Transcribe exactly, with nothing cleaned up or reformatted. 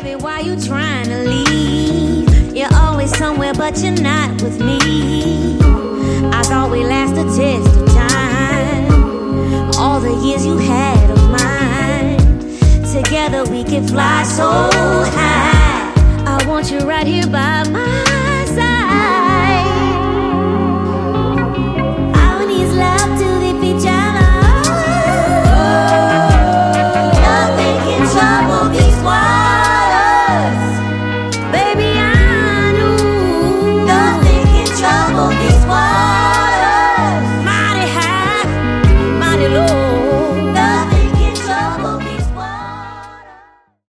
Baby, why you trying to leave? You're always somewhere but you're not with me. I thought we last the test of time. All the years you had of mine. Together we can fly so high. I want you right here by my